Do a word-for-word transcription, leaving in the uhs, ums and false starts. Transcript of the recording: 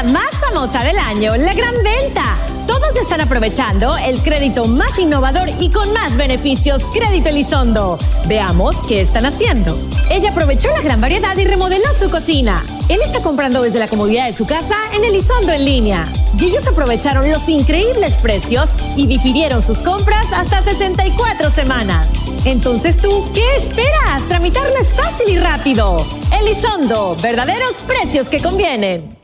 más famosa del año, la gran venta. Todos están aprovechando el crédito más innovador y con más beneficios, Crédito Elizondo. Veamos qué están haciendo. Ella aprovechó la gran variedad y remodeló su cocina. Él está comprando desde la comodidad de su casa en Elizondo en línea. Y ellos aprovecharon los increíbles precios y difirieron sus compras hasta sesenta y cuatro semanas. Entonces tú, ¿qué esperas? Tramitarlo es fácil y rápido. Elizondo, verdaderos precios que convienen.